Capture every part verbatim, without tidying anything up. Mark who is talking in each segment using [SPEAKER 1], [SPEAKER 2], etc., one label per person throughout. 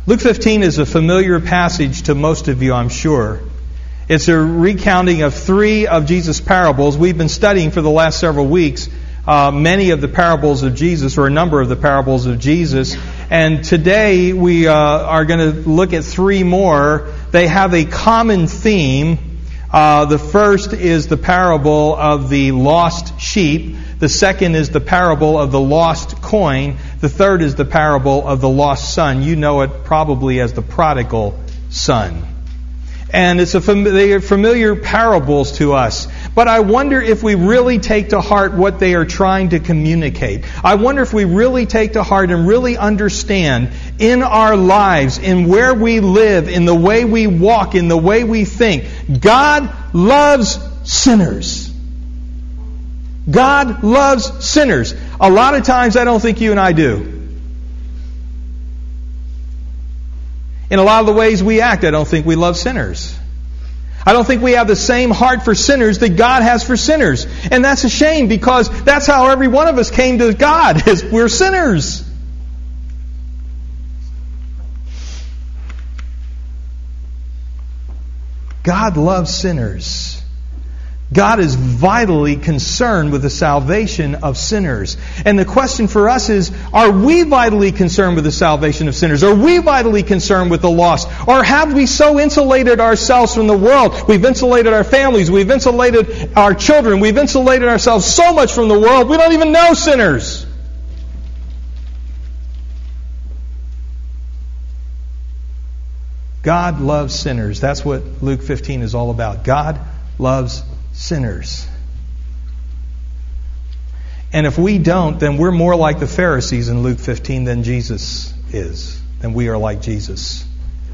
[SPEAKER 1] Luke fifteen is a familiar passage to most of you, I'm sure. It's a recounting of three of Jesus' parables. We've been studying for the last several weeks uh, many of the parables of Jesus, or a number of the parables of Jesus. And today we uh, are going to look at three more. They have a common theme. Uh, the first is the parable of the lost sheep. The second is the parable of the lost coin. The third is the parable of the lost son. You know it probably as the prodigal son. And it's a fam- they are familiar parables to us. But I wonder if we really take to heart what they are trying to communicate. I wonder if we really take to heart and really understand in our lives, in where we live, in the way we walk, in the way we think. God loves sinners. God loves sinners. A lot of times I don't think you and I do. In a lot of the ways we act, I don't think we love sinners. I don't think we have the same heart for sinners that God has for sinners. And that's a shame, because that's how every one of us came to God, is we're sinners. God loves sinners. God is vitally concerned with the salvation of sinners. And the question for us is, are we vitally concerned with the salvation of sinners? Are we vitally concerned with the lost? Or have we so insulated ourselves from the world? We've insulated our families. We've insulated our children. We've insulated ourselves so much from the world, we don't even know sinners. God loves sinners. That's what Luke fifteen is all about. God loves sinners. And if we don't, then we're more like the Pharisees in Luke fifteen than Jesus is. Than we are like Jesus.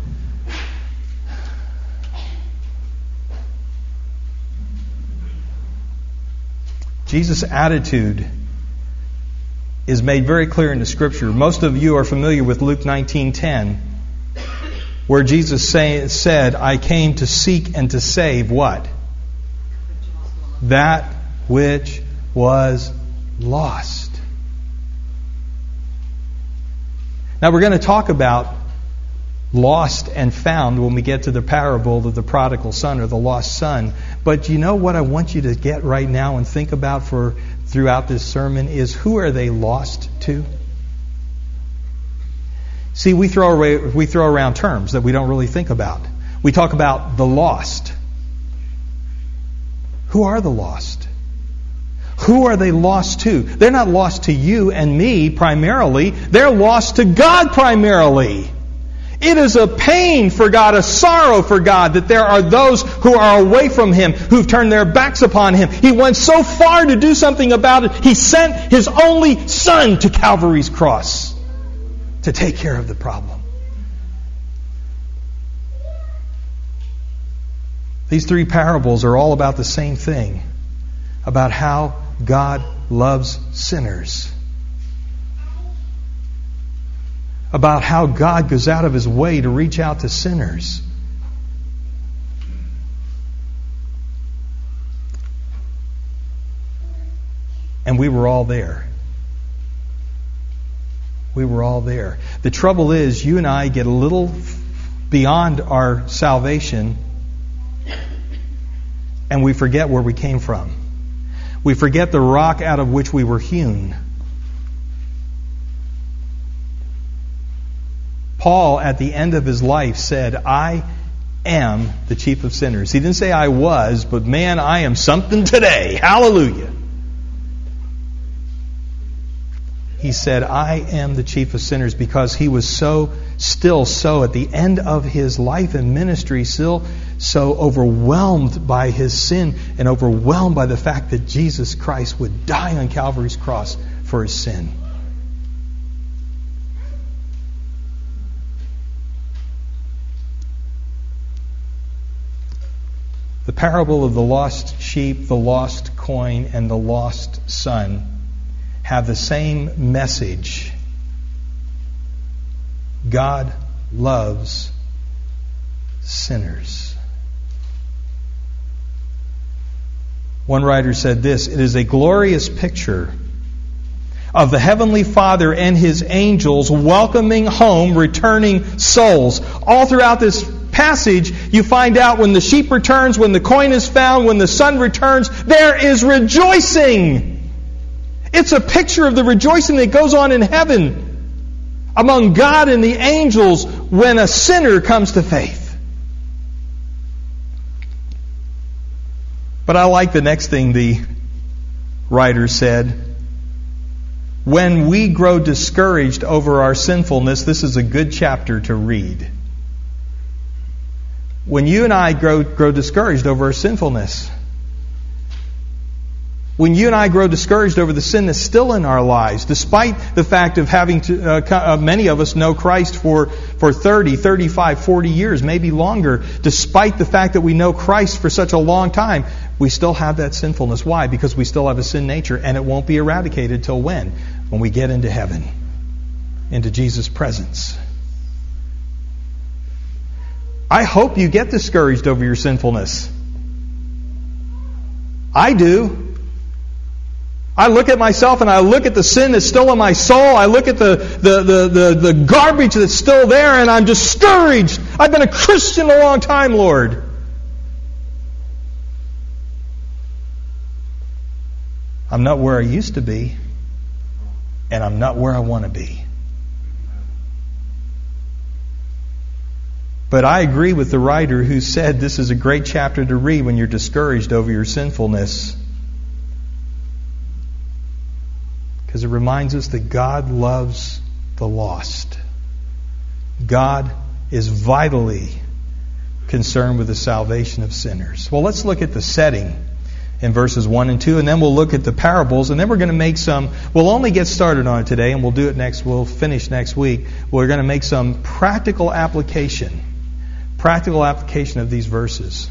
[SPEAKER 1] Jesus' attitude is made very clear in the Scripture. Most of you are familiar with Luke nineteen ten, where Jesus say, said, I came to seek and to save what? That which was lost. Now we're going to talk about lost and found when we get to the parable of the prodigal son, or the lost son. But you know what I want you to get right now and think about for throughout this sermon is, who are they lost to? See, we throw away, we throw around terms that we don't really think about. We talk about the lost. Who are the lost? Who are they lost to? They're not lost to you and me primarily. They're lost to God primarily. It is a pain for God, a sorrow for God, that there are those who are away from Him, who've turned their backs upon Him. He went so far to do something about it, He sent His only Son to Calvary's cross to take care of the problem. These three parables are all about the same thing, about how God loves sinners, about how God goes out of His way to reach out to sinners. And we were all there. We were all there. The trouble is, you and I get a little beyond our salvation, and we forget where we came from. We forget the rock out of which we were hewn. Paul, at the end of his life, said, I am the chief of sinners. He didn't say I was, but man, I am something today. Hallelujah. He said, I am the chief of sinners, because he was so, still so, at the end of his life and ministry, still so overwhelmed by his sin and overwhelmed by the fact that Jesus Christ would die on Calvary's cross for his sin. The parable of the lost sheep, the lost coin, and the lost son have the same message. God loves sinners. One writer said this, it is a glorious picture of the Heavenly Father and His angels welcoming home returning souls. All throughout this passage, you find out when the sheep returns, when the coin is found, when the son returns, there is rejoicing. It's a picture of the rejoicing that goes on in heaven among God and the angels when a sinner comes to faith. But I like the next thing the writer said. When we grow discouraged over our sinfulness, this is a good chapter to read. When you and I grow, grow discouraged over our sinfulness, when you and I grow discouraged over the sin that's still in our lives, despite the fact of having to, uh, many of us know Christ for, for thirty, thirty-five, forty years, maybe longer, despite the fact that we know Christ for such a long time, we still have that sinfulness. Why? Because we still have a sin nature, and it won't be eradicated till when? When we get into heaven, into Jesus' presence. I hope you get discouraged over your sinfulness. I do. I look at myself and I look at the sin that's still in my soul. I look at the, the, the, the, the garbage that's still there, and I'm discouraged. I've been a Christian a long time, Lord. I'm not where I used to be, and I'm not where I want to be. But I agree with the writer who said this is a great chapter to read when you're discouraged over your sinfulness. Because it reminds us that God loves the lost. God is vitally concerned with the salvation of sinners. Well, let's look at the setting in verses one and two, and then we'll look at the parables, and then we're going to make some, we'll only get started on it today, and we'll do it next, we'll finish next week. We're going to make some practical application, practical application of these verses.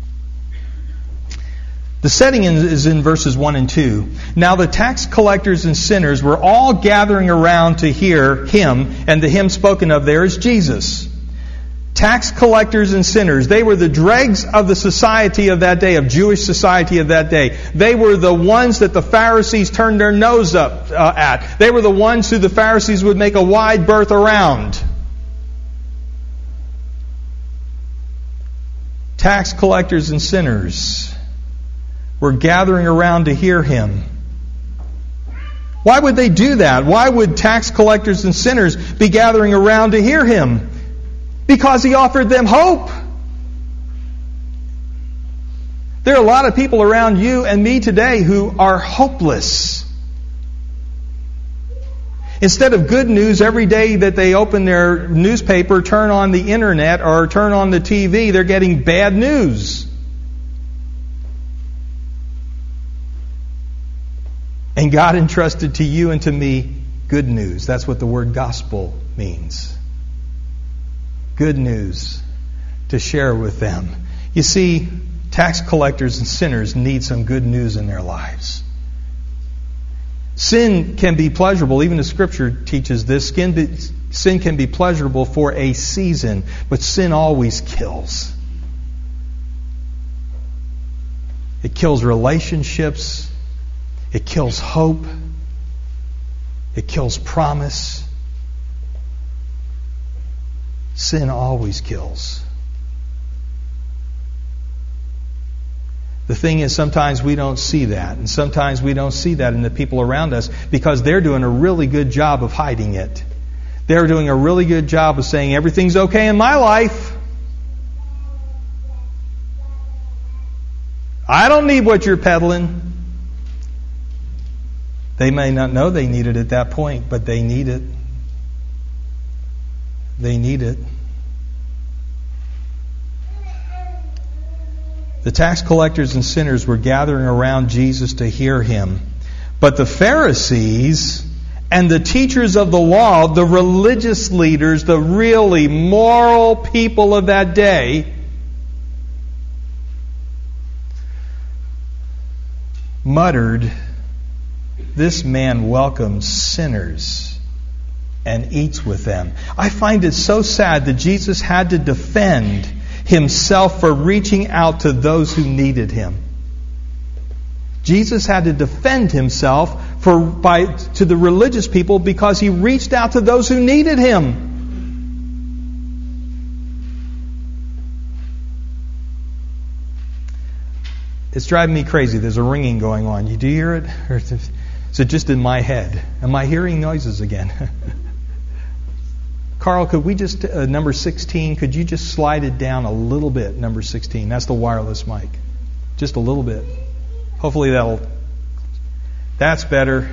[SPEAKER 1] The setting is in verses one and two. Now the tax collectors and sinners were all gathering around to hear him, and the him spoken of there is Jesus. Tax collectors and sinners, they were the dregs of the society of that day, of Jewish society of that day. They were the ones that the Pharisees turned their nose up uh, at. They were the ones who the Pharisees would make a wide berth around. Tax collectors and sinners were gathering around to hear him. Why would they do that? Why would tax collectors and sinners be gathering around to hear him? Because he offered them hope. There are a lot of people around you and me today who are hopeless. Instead of good news every day that they open their newspaper, turn on the internet, or turn on the T V, they're getting bad news. And God entrusted to you and to me good news. That's what the word gospel means. Good news to share with them. You see, tax collectors and sinners need some good news in their lives. Sin can be pleasurable. Even the Scripture teaches this. Sin can be pleasurable for a season, but sin always kills. It kills relationships. It kills hope. It kills promise. Sin always kills. The thing is, sometimes we don't see that. And sometimes we don't see that in the people around us because they're doing a really good job of hiding it. They're doing a really good job of saying, everything's okay in my life. I don't need what you're peddling. They may not know they need it at that point, but they need it. They need it. The tax collectors and sinners were gathering around Jesus to hear him. But the Pharisees and the teachers of the law, the religious leaders, the really moral people of that day, muttered, "This man welcomes sinners and eats with them." I find it so sad that Jesus had to defend himself for reaching out to those who needed him. Jesus had to defend himself for by to the religious people because he reached out to those who needed him. It's driving me crazy. There's a ringing going on. You do you hear it? Or is it just in my head? Am I hearing noises again? Carl, could we just, uh, number sixteen, could you just slide it down a little bit, number sixteen? That's the wireless mic. Just a little bit. Hopefully that'll, that's better.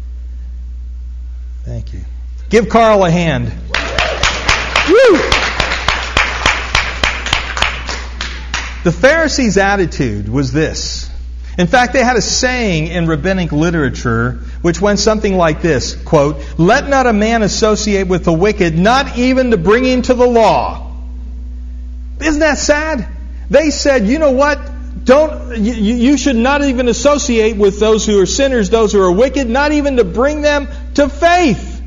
[SPEAKER 1] Thank you. Give Carl a hand. Woo! The Pharisees' attitude was this. In fact, they had a saying in rabbinic literature which went something like this, quote, "Let not a man associate with the wicked, not even to bring him to the law." Isn't that sad? They said, you know what? Don't you, you should not even associate with those who are sinners, those who are wicked, not even to bring them to faith.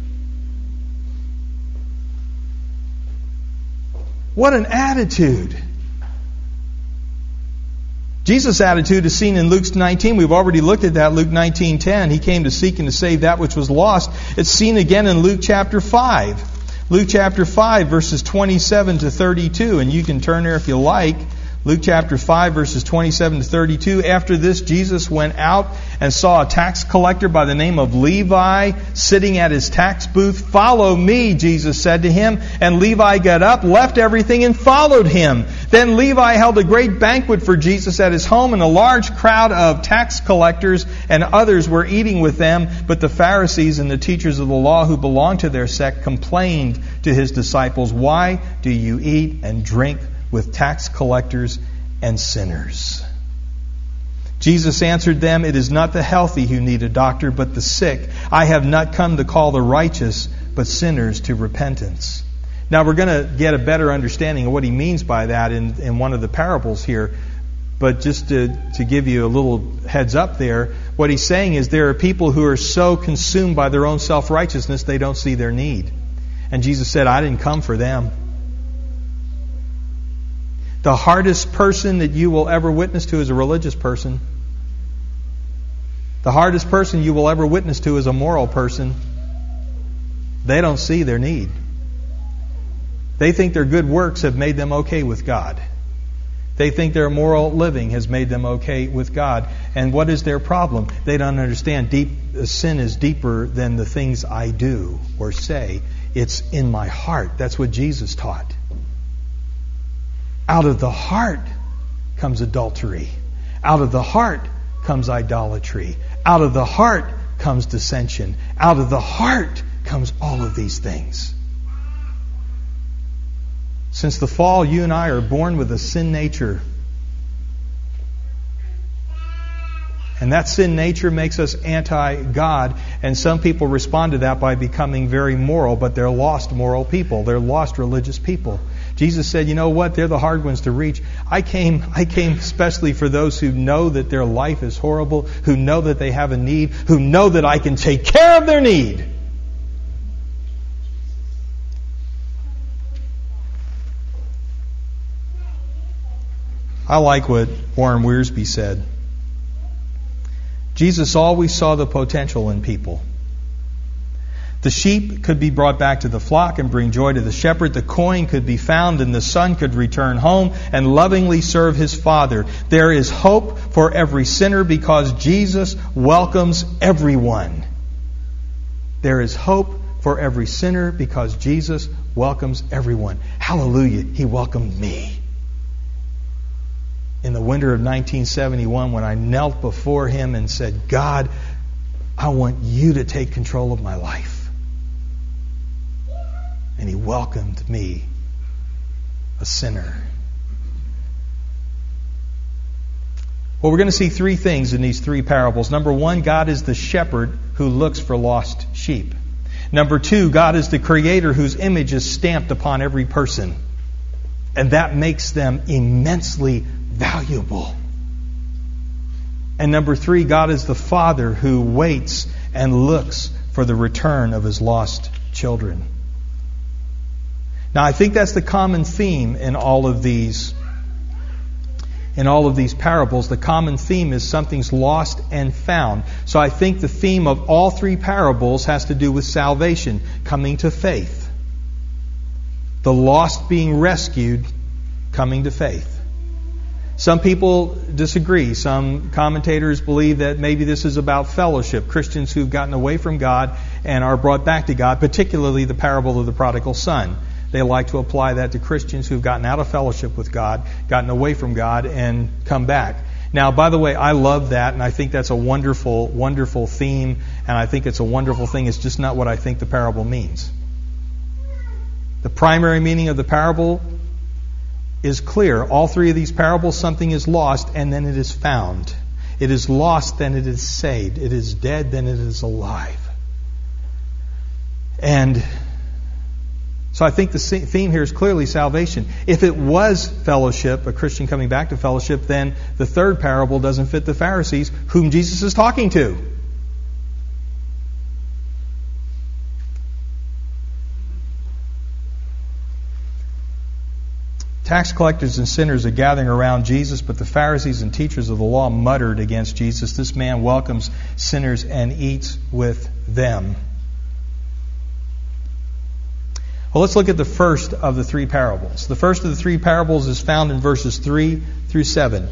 [SPEAKER 1] What an attitude. Jesus' attitude is seen in Luke nineteen. We've already looked at that, Luke nineteen ten. He came to seek and to save that which was lost. It's seen again in Luke chapter five. Luke chapter five, verses twenty-seven to thirty-two. And you can turn there if you like. Luke chapter five, verses twenty-seven to thirty-two. After this, Jesus went out and saw a tax collector by the name of Levi sitting at his tax booth. "Follow me," Jesus said to him. And Levi got up, left everything, and followed him. Then Levi held a great banquet for Jesus at his home, and a large crowd of tax collectors and others were eating with them. But the Pharisees and the teachers of the law who belonged to their sect complained to his disciples, "Why do you eat and drink with tax collectors and sinners?" Jesus answered them, "It is not the healthy who need a doctor, but the sick. I have not come to call the righteous, but sinners to repentance." Now we're going to get a better understanding of what he means by that in, in one of the parables here. But just to, to give you a little heads up there, what he's saying is there are people who are so consumed by their own self-righteousness they don't see their need. And Jesus said, "I didn't come for them." The hardest person that you will ever witness to is a religious person. The hardest person you will ever witness to is a moral person. They don't see their need. They think their good works have made them okay with God. They think their moral living has made them okay with God. And what is their problem? They don't understand deep sin is deeper than the things I do or say. It's in my heart. That's what Jesus taught. Out of the heart comes adultery. Out of the heart comes idolatry. Out of the heart comes dissension. Out of the heart comes all of these things. Since the fall, you and I are born with a sin nature. And that sin nature makes us anti-God. And some people respond to that by becoming very moral, but they're lost moral people. They're lost religious people. Jesus said, you know what? They're the hard ones to reach. I came, I came especially for those who know that their life is horrible, who know that they have a need, who know that I can take care of their need. I like what Warren Wiersbe said. Jesus always saw the potential in people. The sheep could be brought back to the flock and bring joy to the shepherd. The coin could be found and the son could return home and lovingly serve his Father. There is hope for every sinner because Jesus welcomes everyone. There is hope for every sinner because Jesus welcomes everyone. Hallelujah, He welcomed me. In the winter of nineteen seventy-one, when I knelt before Him and said, God, I want You to take control of my life. And He welcomed me, a sinner. Well, we're going to see three things in these three parables. Number one, God is the shepherd who looks for lost sheep. Number two, God is the creator whose image is stamped upon every person. And that makes them immensely valuable. And number three, God is the Father who waits and looks for the return of His lost children. Now, I think that's the common theme in all of these in all of these parables, the common theme is something's lost and found. So I think the theme of all three parables has to do with salvation, coming to faith. The lost being rescued, coming to faith. Some people disagree. Some commentators believe that maybe this is about fellowship, Christians who've gotten away from God and are brought back to God, particularly the parable of the prodigal son. They like to apply that to Christians who've gotten out of fellowship with God, gotten away from God, and come back. Now, by the way, I love that, and I think that's a wonderful, wonderful theme, and I think it's a wonderful thing. It's just not what I think the parable means. The primary meaning of the parable is clear. All three of these parables, something is lost, and then it is found. It is lost, then it is saved. It is dead, then it is alive. And so I think the theme here is clearly salvation. If it was fellowship, a Christian coming back to fellowship, then the third parable doesn't fit the Pharisees, whom Jesus is talking to. Tax collectors and sinners are gathering around Jesus, but the Pharisees and teachers of the law muttered against Jesus. This man welcomes sinners and eats with them. Well, let's look at the first of the three parables. The first of the three parables is found in verses three through seven.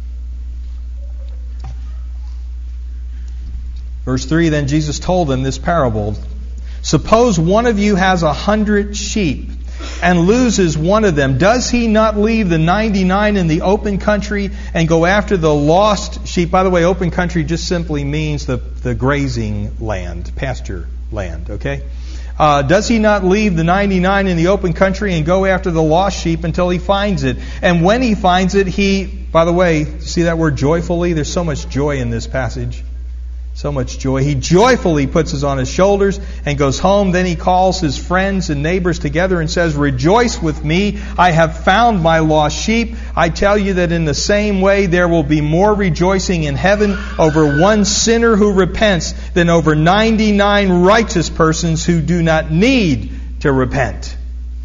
[SPEAKER 1] Verse three, then Jesus told them this parable. Suppose one of you has a hundred sheep and loses one of them. Does he not leave the ninety-nine in the open country and go after the lost sheep? By the way, open country just simply means the, the grazing land, pasture land, okay? Uh, does he not leave the ninety-nine in the open country and go after the lost sheep until he finds it? And when he finds it, he, by the way, see that word joyfully? There's so much joy in this passage. So much joy. He joyfully puts it on his shoulders and goes home. Then he calls his friends and neighbors together and says, rejoice with me. I have found my lost sheep. I tell you that in the same way there will be more rejoicing in heaven over one sinner who repents than over ninety-nine righteous persons who do not need to repent.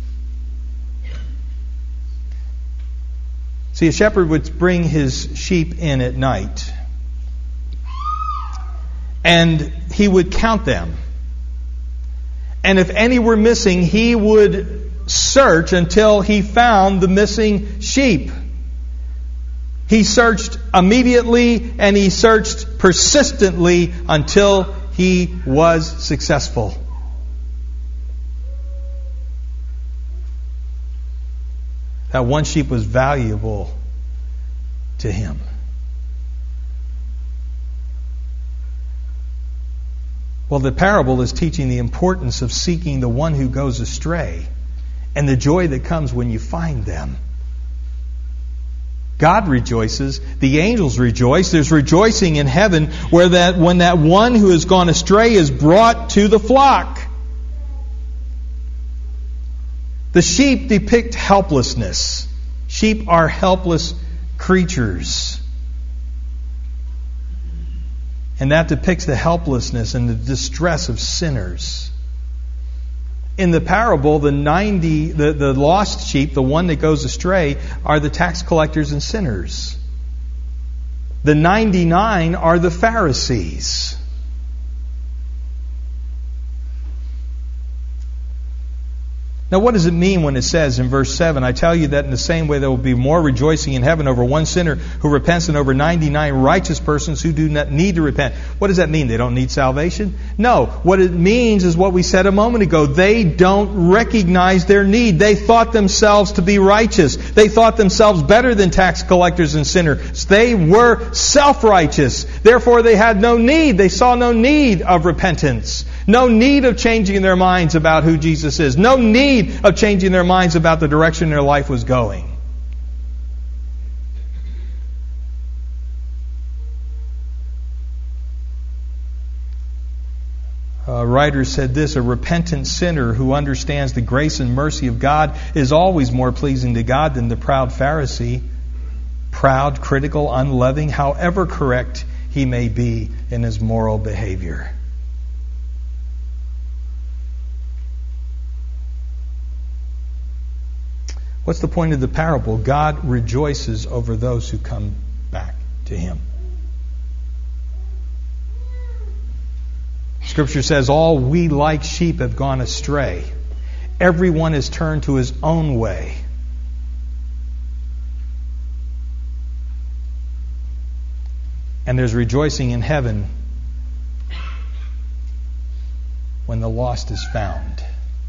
[SPEAKER 1] See, a shepherd would bring his sheep in at night, and he would count them. And if any were missing, he would search until he found the missing sheep. He searched immediately and he searched persistently until he was successful. That one sheep was valuable to him. Well, the parable is teaching the importance of seeking the one who goes astray and the joy that comes when you find them. God rejoices. The angels rejoice. There's rejoicing in heaven where that when that one who has gone astray is brought to the flock. The sheep depict helplessness. Sheep are helpless creatures. And that depicts the helplessness and the distress of sinners. In the parable, the ninety, the, the lost sheep, the one that goes astray, are the tax collectors and sinners. The ninety-nine are the Pharisees. Now, what does it mean when it says in verse seven, I tell you that in the same way there will be more rejoicing in heaven over one sinner who repents than over ninety-nine righteous persons who do not need to repent? What does that mean? They don't need salvation? No. What it means is what we said a moment ago. They don't recognize their need. They thought themselves to be righteous. They thought themselves better than tax collectors and sinners. They were self-righteous. Therefore, they had no need. They saw no need of repentance. No need of changing their minds about who Jesus is. No need of changing their minds about the direction their life was going. A writer said this, a repentant sinner who understands the grace and mercy of God is always more pleasing to God than the proud Pharisee. Proud, critical, unloving, however correct he may be in his moral behavior. What's the point of the parable? God rejoices over those who come back to Him. Scripture says, all we like sheep have gone astray. Everyone has turned to his own way. And there's rejoicing in heaven when the lost is found.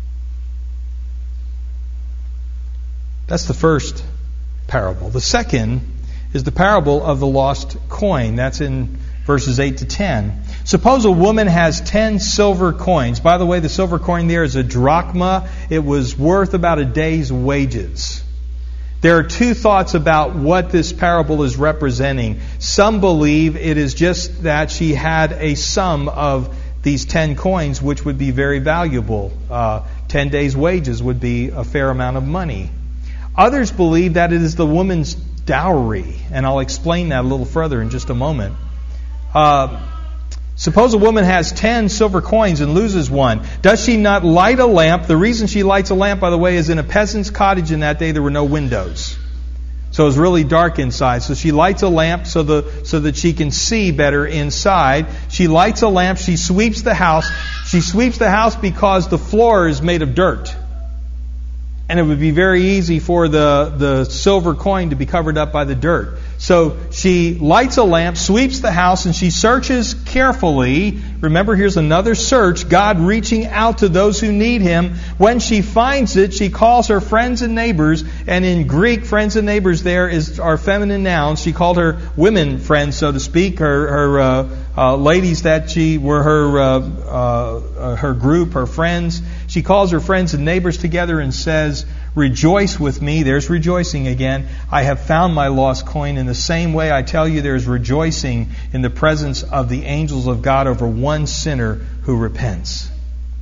[SPEAKER 1] That's the first parable. The second is the parable of the lost coin. That's in verses eight to ten. Suppose a woman has ten silver coins. By the way, the silver coin there is a drachma. It was worth about a day's wages. There are two thoughts about what this parable is representing. Some believe it is just that she had a sum of these ten coins, which would be very valuable. Uh, ten days' wages would be a fair amount of money. Others believe that it is the woman's dowry, and I'll explain that a little further in just a moment. Uh, suppose a woman has ten silver coins and loses one. Does she not light a lamp? The reason she lights a lamp, by the way, is in a peasant's cottage in that day there were no windows. So it was really dark inside. So she lights a lamp so the so that she can see better inside. She lights a lamp. She sweeps the house. She sweeps the house because the floor is made of dirt. And it would be very easy for the, the silver coin to be covered up by the dirt. So she lights a lamp, sweeps the house, and she searches carefully. Remember, here's another search, God reaching out to those who need Him. When she finds it, she calls her friends and neighbors. And in Greek, friends and neighbors there is our feminine nouns. She called her women friends, so to speak, her, her uh, uh, ladies that she were her, uh, uh, her group, her friends. She calls her friends and neighbors together and says, rejoice with me. There's rejoicing again. I have found my lost coin. In the same way, I tell you, there is rejoicing in the presence of the angels of God over one sinner who repents.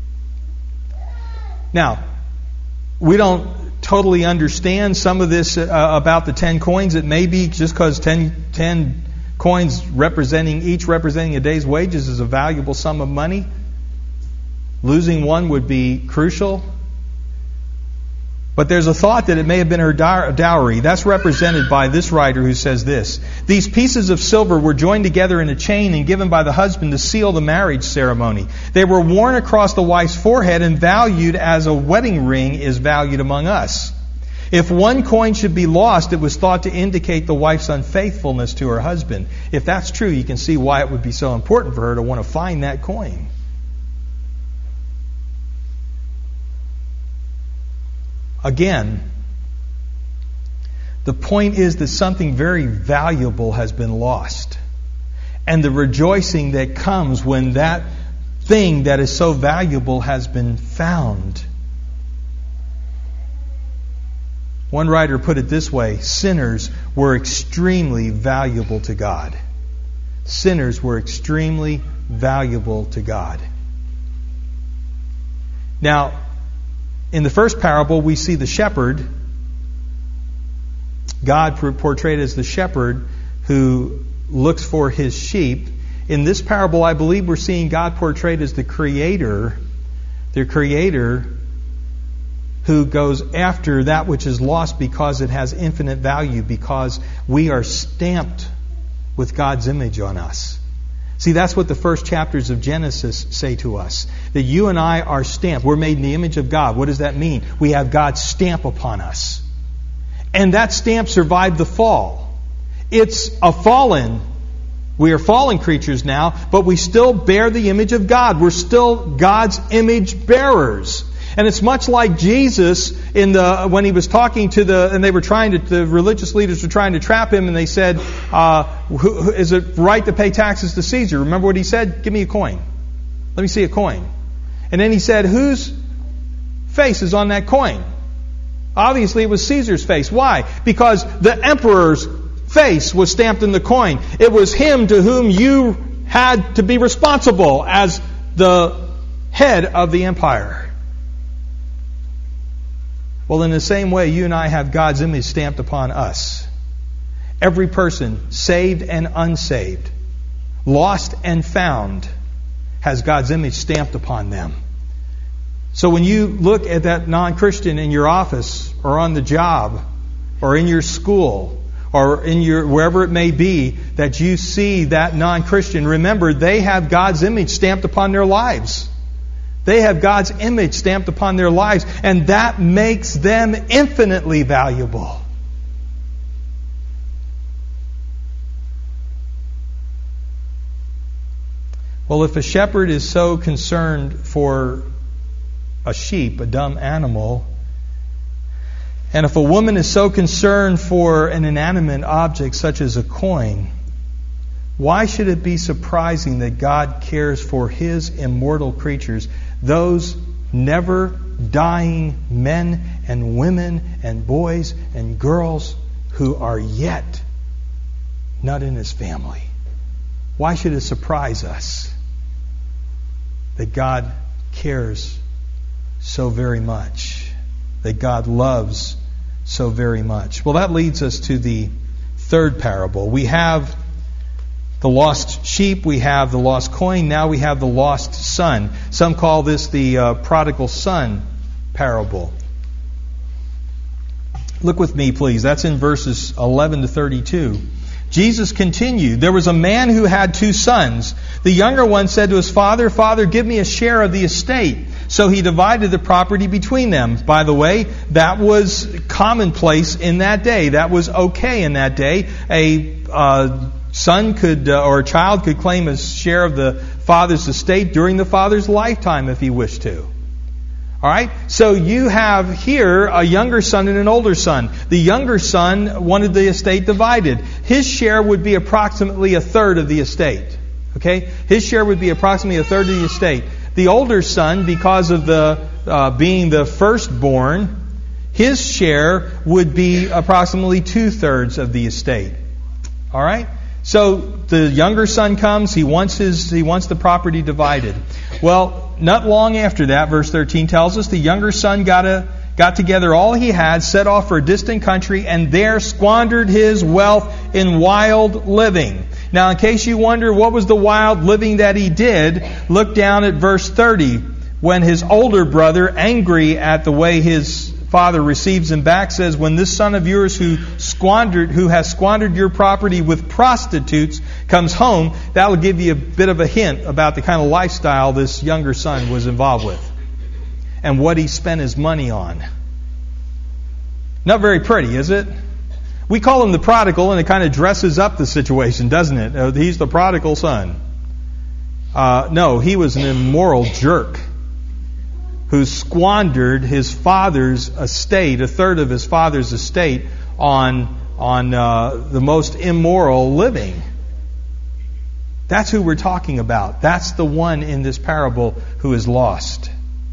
[SPEAKER 1] Now, we don't totally understand some of this uh, about the ten coins. It may be just because ten, ten coins representing, each representing a day's wages is a valuable sum of money. Losing one would be crucial. But there's a thought that it may have been her dowry. That's represented by this writer who says this. These pieces of silver were joined together in a chain and given by the husband to seal the marriage ceremony. They were worn across the wife's forehead and valued as a wedding ring is valued among us. If one coin should be lost, it was thought to indicate the wife's unfaithfulness to her husband. If that's true, you can see why it would be so important for her to want to find that coin. Again, the point is that something very valuable has been lost. And the rejoicing that comes when that thing that is so valuable has been found. One writer put it this way, sinners were extremely valuable to God. Sinners were extremely valuable to God. Now, in the first parable, we see the shepherd, God portrayed as the shepherd who looks for his sheep. In this parable, I believe we're seeing God portrayed as the creator, the creator who goes after that which is lost because it has infinite value, because we are stamped with God's image on us. See, that's what the first chapters of Genesis say to us. That you and I are stamped. We're made in the image of God. What does that mean? We have God's stamp upon us. And that stamp survived the fall. It's a fallen. We are fallen creatures now, but we still bear the image of God. We're still God's image bearers. And it's much like Jesus in the when he was talking to the and they were trying to the religious leaders were trying to trap him, and they said, uh, who, who, "Is it right to pay taxes to Caesar?" Remember what he said? "Give me a coin. Let me see a coin." And then he said, "Whose face is on that coin?" Obviously, it was Caesar's face. Why? Because the emperor's face was stamped in the coin. It was him to whom you had to be responsible as the head of the empire. Well, in the same way, you and I have God's image stamped upon us. Every person, saved and unsaved, lost and found, has God's image stamped upon them. So when you look at that non-Christian in your office or on the job or in your school or in your wherever it may be that you see that non-Christian, remember they have God's image stamped upon their lives. They have God's image stamped upon their lives, and that makes them infinitely valuable. Well, if a shepherd is so concerned for a sheep, a dumb animal, and if a woman is so concerned for an inanimate object such as a coin, why should it be surprising that God cares for His immortal creatures, those never dying men and women and boys and girls who are yet not in His family? Why should it surprise us that God cares so very much, that God loves so very much? Well, that leads us to the third parable. We have the lost sheep, we have the lost coin, now we have the lost son. Some call this the uh, prodigal son parable. Look with me, please. That's in verses eleven to thirty-two. Jesus continued, "There was a man who had two sons. The younger one said to his father, 'Father, give me a share of the estate.' So he divided the property between them." By the way, that was commonplace in that day. That was okay in that day. A uh, son could, uh, or a child could claim a share of the father's estate during the father's lifetime if he wished to. All right? So you have here a younger son and an older son. The younger son wanted the estate divided. His share would be approximately a third of the estate. Okay? His share would be approximately a third of the estate. The older son, because of the uh, being the firstborn, his share would be approximately two-thirds of the estate. All right? So the younger son comes, he wants his he wants the property divided. Well, not long after that, verse thirteen tells us, the younger son got a got together all he had, set off for a distant country, and there squandered his wealth in wild living. Now, in case you wonder what was the wild living that he did, look down at verse thirty. When his older brother, angry at the way his father receives him back, says, "When this son of yours who squandered, who has squandered your property with prostitutes comes home," that will give you a bit of a hint about the kind of lifestyle this younger son was involved with and what he spent his money on. Not very pretty, is it? We call him the prodigal, and it kind of dresses up the situation, doesn't it? Uh, he's the prodigal son. Uh, no, he was an immoral jerk who squandered his father's estate, a third of his father's estate, on on uh, the most immoral living. That's who we're talking about. That's the one in this parable who is lost.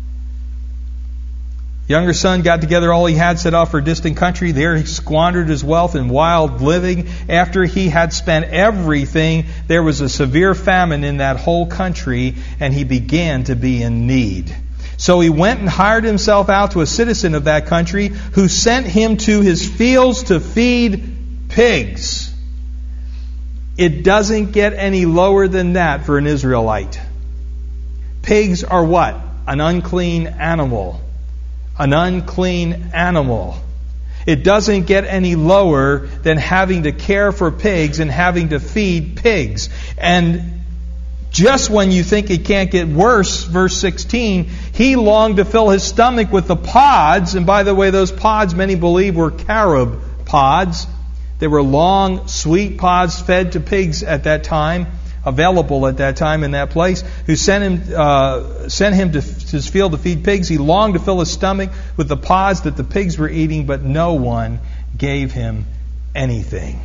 [SPEAKER 1] Younger son got together all he had, set off for a distant country. There he squandered his wealth in wild living. After he had spent everything, there was a severe famine in that whole country, and he began to be in need. So he went and hired himself out to a citizen of that country, who sent him to his fields to feed pigs. It doesn't get any lower than that for an Israelite. Pigs are what? An unclean animal. An unclean animal. It doesn't get any lower than having to care for pigs and having to feed pigs. And just when you think it can't get worse, verse sixteen, he longed to fill his stomach with the pods. And by the way, those pods, many believe, were carob pods. They were long, sweet pods fed to pigs at that time, available at that time in that place, who sent him uh, sent him to his field to feed pigs. He longed to fill his stomach with the pods that the pigs were eating, but no one gave him anything.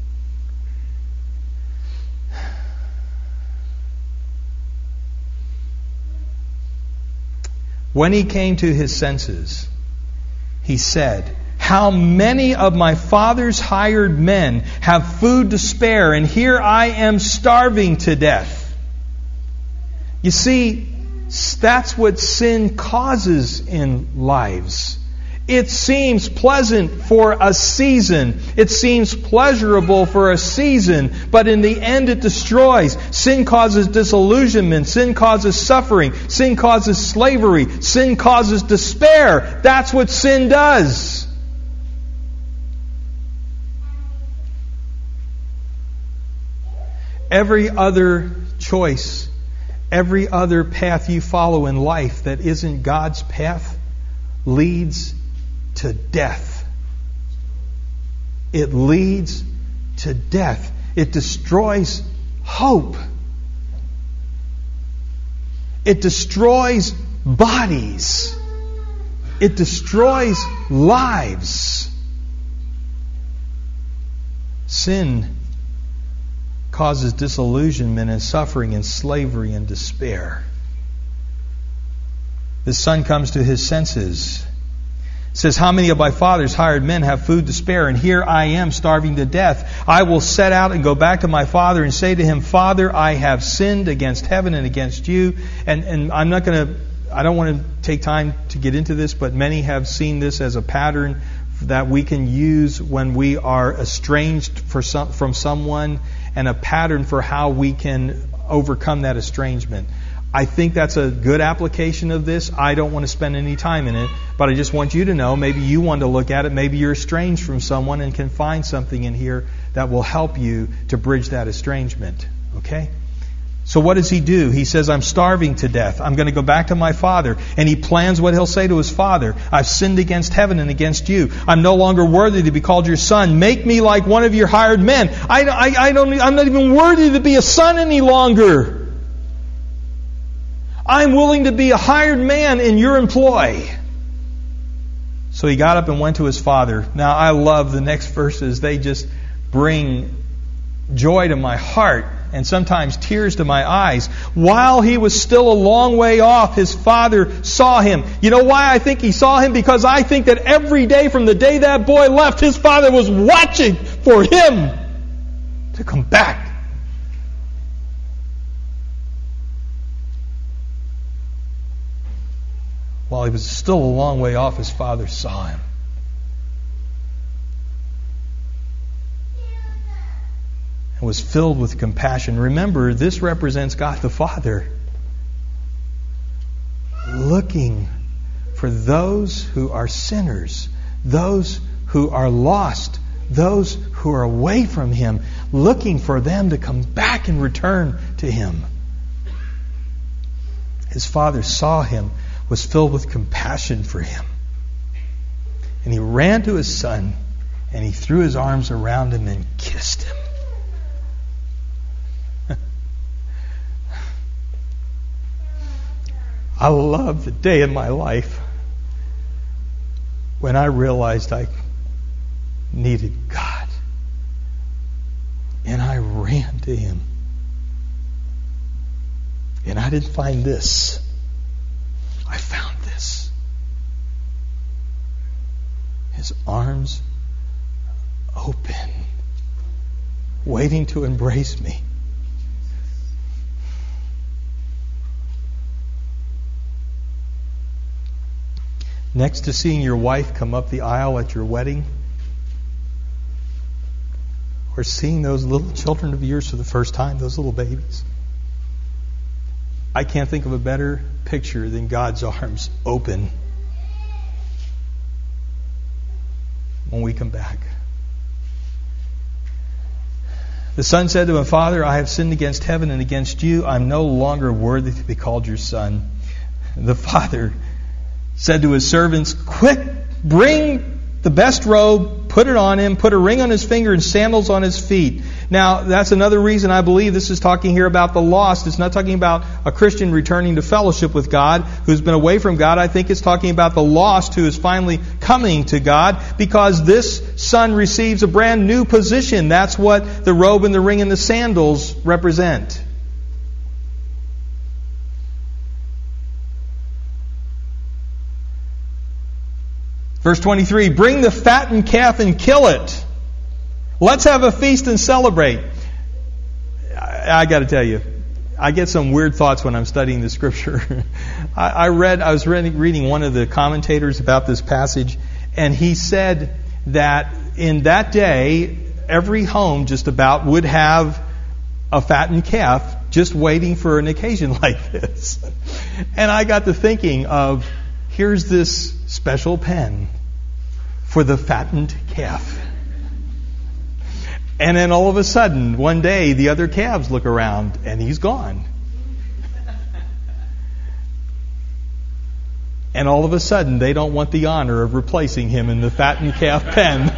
[SPEAKER 1] When he came to his senses, he said, "How many of my father's hired men have food to spare, and here I am starving to death?" You see, that's what sin causes in lives. It seems pleasant for a season. It seems pleasurable for a season, but in the end it destroys. Sin causes disillusionment. Sin causes suffering. Sin causes slavery. Sin causes despair. That's what sin does. Every other choice, every other path you follow in life that isn't God's path leads to death. It leads to death. It destroys hope. It destroys bodies. It destroys lives. Sin causes disillusionment and suffering and slavery and despair. The son comes to his senses. It says, how many of my father's hired men have food to spare, and here I am starving to death? I will set out and go back to my father and say to him, Father, I have sinned against heaven and against you. And, and I'm not going to, I don't want to take time to get into this, but many have seen this as a pattern that we can use when we are estranged for some, from someone, and a pattern for how we can overcome that estrangement. I think that's a good application of this. I don't want to spend any time in it, but I just want you to know, maybe you want to look at it, maybe you're estranged from someone and can find something in here that will help you to bridge that estrangement. Okay? So what does he do? He says, I'm starving to death. I'm going to go back to my father. And he plans what he'll say to his father. I've sinned against heaven and against you. I'm no longer worthy to be called your son. Make me like one of your hired men. I, I, I don't, I'm not even worthy to be a son any longer. I'm willing to be a hired man in your employ. So he got up and went to his father. Now I love the next verses. They just bring joy to my heart and sometimes tears to my eyes. While he was still a long way off, his father saw him. You know why I think he saw him? Because I think that every day from the day that boy left, his father was watching for him to come back. While he was still a long way off, his father saw him. And was filled with compassion. Remember, this represents God the Father looking for those who are sinners, those who are lost, those who are away from Him, looking for them to come back and return to Him. His father saw him, was filled with compassion for him. And he ran to his son, and he threw his arms around him and kissed him. I love the day in my life when I realized I needed God. And I ran to Him. And I didn't find this. I found this. His arms open, waiting to embrace me. Next to seeing your wife come up the aisle at your wedding, or seeing those little children of yours for the first time, those little babies, I can't think of a better picture than God's arms open when we come back. The son said to him, Father, I have sinned against heaven and against you. I'm no longer worthy to be called your son. The father said to his servants, quick, bring the best robe, put it on him, put a ring on his finger and sandals on his feet. Now, that's another reason I believe this is talking here about the lost. It's not talking about a Christian returning to fellowship with God who's been away from God. I think it's talking about the lost who is finally coming to God, because this son receives a brand new position. That's what the robe and the ring and the sandals represent. Verse twenty-three, bring the fattened calf and kill it. Let's have a feast and celebrate. I, I got to tell you, I get some weird thoughts when I'm studying the Scripture. I, I read, I was reading, reading one of the commentators about this passage, And he said that in that day, every home just about would have a fattened calf just waiting for an occasion like this. And I got to thinking of, here's this special pen for the fattened calf. And then all of a sudden, one day, the other calves look around and he's gone. And all of a sudden, they don't want the honor of replacing him in the fattened calf pen.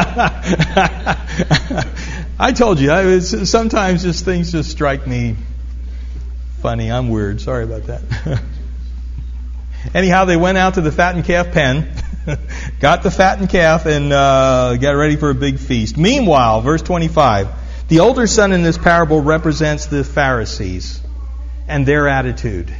[SPEAKER 1] I told you, I was, sometimes just things just strike me funny. I'm weird. Sorry about that. Anyhow, they went out to the fattened calf pen, got the fattened calf, and uh, got ready for a big feast. Meanwhile, verse twenty-five, the older son in this parable represents the Pharisees and their attitude.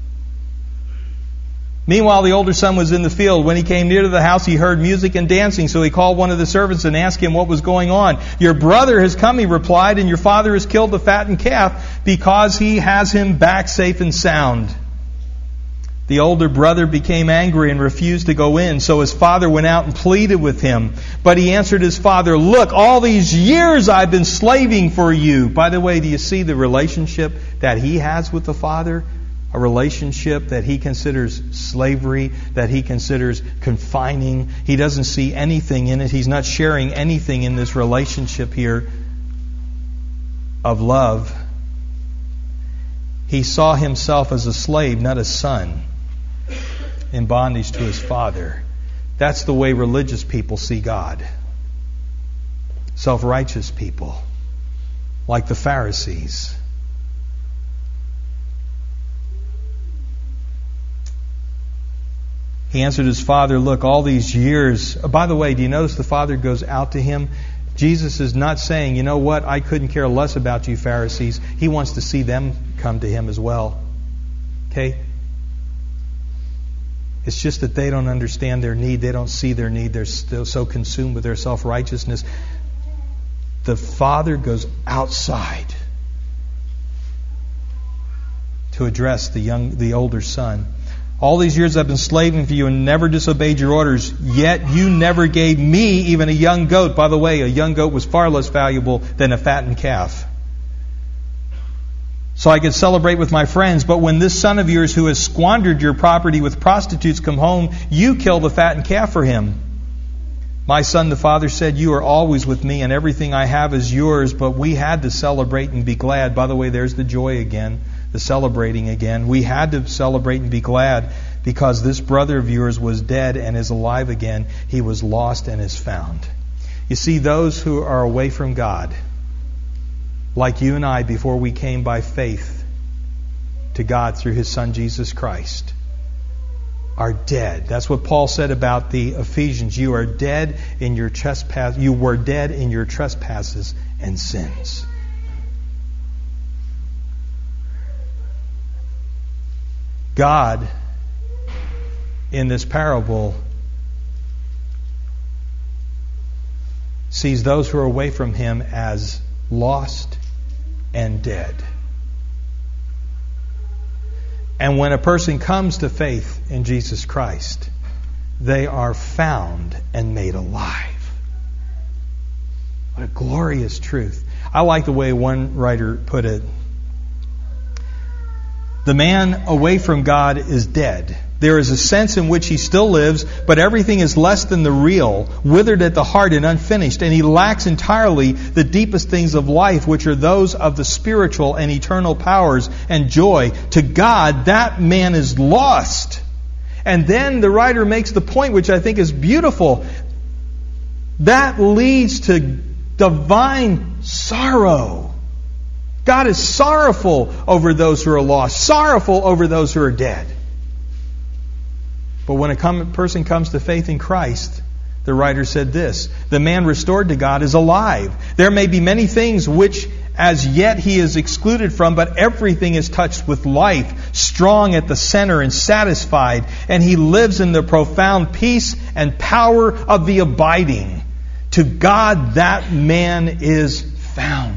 [SPEAKER 1] Meanwhile, the older son was in the field. When he came near to the house, he heard music and dancing. So he called one of the servants and asked him what was going on. Your brother has come, he replied, and your father has killed the fattened calf because he has him back safe and sound. The older brother became angry and refused to go in. So his father went out and pleaded with him. But he answered his father, look, all these years I've been slaving for you. By the way, do you see the relationship that he has with the father? A relationship that he considers slavery, that he considers confining. He doesn't see anything in it. He's not sharing anything in this relationship here of love. He saw himself as a slave, not a son, in bondage to his father. That's the way religious people see God. Self-righteous people, like the Pharisees. He answered his father, look, all these years... Oh, by the way, do you notice the father goes out to him? Jesus is not saying, you know what, I couldn't care less about you Pharisees. He wants to see them come to him as well. Okay? It's just that they don't understand their need. They don't see their need. They're still so consumed with their self-righteousness. The father goes outside to address the young, the older son. All these years I've been slaving for you and never disobeyed your orders, yet you never gave me even a young goat. By the way, a young goat was far less valuable than a fattened calf. So I could celebrate with my friends, but when this son of yours who has squandered your property with prostitutes come home, you kill the fattened calf for him. My son, the father said, you are always with me and everything I have is yours, but we had to celebrate and be glad. By the way, there's the joy again. The celebrating again. We had to celebrate and be glad because this brother of yours was dead and is alive again. He was lost and is found. You see, those who are away from God, like you and I before we came by faith to God through His Son Jesus Christ, are dead. That's what Paul said about the Ephesians. You are dead in your trespass. You were dead in your trespasses and sins. God, in this parable, sees those who are away from Him as lost and dead. And when a person comes to faith in Jesus Christ, they are found and made alive. What a glorious truth. I like the way one writer put it. The man away from God is dead. There is a sense in which he still lives, but everything is less than the real, withered at the heart and unfinished, and he lacks entirely the deepest things of life, which are those of the spiritual and eternal powers and joy. To God, that man is lost. And then the writer makes the point, which I think is beautiful. That leads to divine sorrow. God is sorrowful over those who are lost, sorrowful over those who are dead. But when a come, person comes to faith in Christ, the writer said this, the man restored to God is alive. There may be many things which as yet he is excluded from, but everything is touched with life, strong at the center and satisfied, and he lives in the profound peace and power of the abiding. To God that man is found.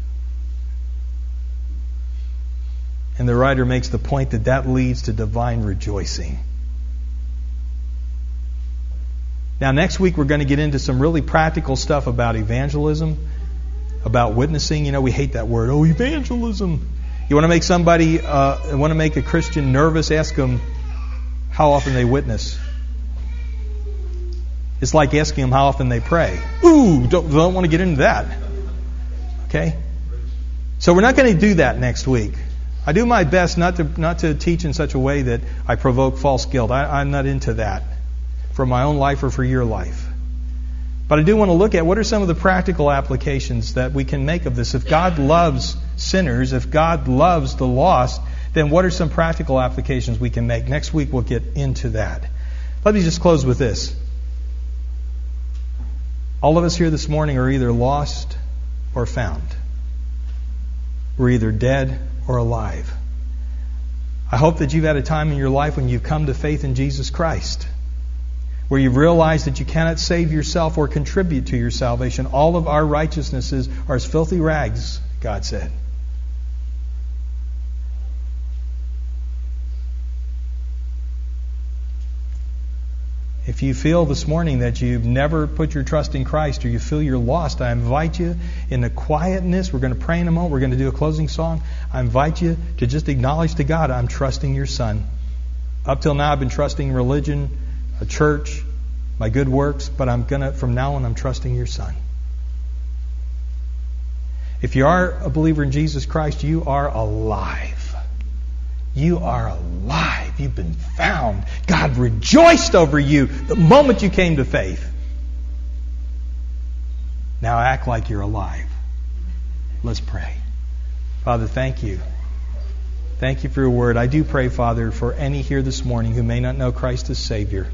[SPEAKER 1] And the writer makes the point that that leads to divine rejoicing. Now, next week we're going to get into some really practical stuff about evangelism, about witnessing. You know, we hate that word. Oh, evangelism. You want to make somebody, uh, want to make a Christian nervous? Ask them how often they witness. It's like asking them how often they pray. Ooh, don't, don't want to get into that. Okay? So we're not going to do that next week. I do my best not to not to teach in such a way that I provoke false guilt. I, I'm not into that for my own life or for your life. But I do want to look at what are some of the practical applications that we can make of this. If God loves sinners, if God loves the lost, then what are some practical applications we can make? Next week we'll get into that. Let me just close with this. All of us here this morning are either lost or found. We're either dead or alive. I hope that you've had a time in your life when you've come to faith in Jesus Christ, where you've realized that you cannot save yourself or contribute to your salvation. All of our righteousnesses are as filthy rags, God said. If you feel this morning that you've never put your trust in Christ, or you feel you're lost, I invite you in the quietness. We're going to pray in a moment. We're going to do a closing song. I invite you to just acknowledge to God, I'm trusting your Son. Up till now, I've been trusting religion, a church, my good works, but I'm gonna, from now on, I'm trusting your Son. If you are a believer in Jesus Christ, you are alive. You are alive. You've been found. God rejoiced over you the moment you came to faith. Now act like you're alive. Let's pray. Father, thank you. Thank you for your word. I do pray, Father, for any here this morning who may not know Christ as Savior.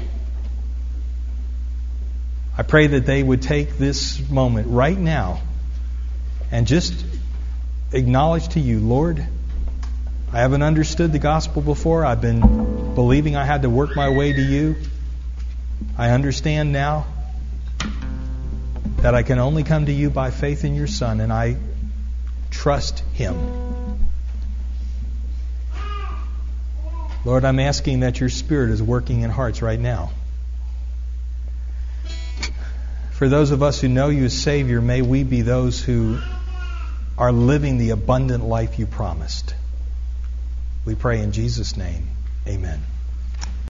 [SPEAKER 1] I pray that they would take this moment right now and just acknowledge to you, Lord, I haven't understood the gospel before. I've been believing I had to work my way to you. I understand now that I can only come to you by faith in your Son, and I trust Him. Lord, I'm asking that your Spirit is working in hearts right now. For those of us who know you as Savior, may we be those who are living the abundant life you promised. We pray in Jesus' name. Amen.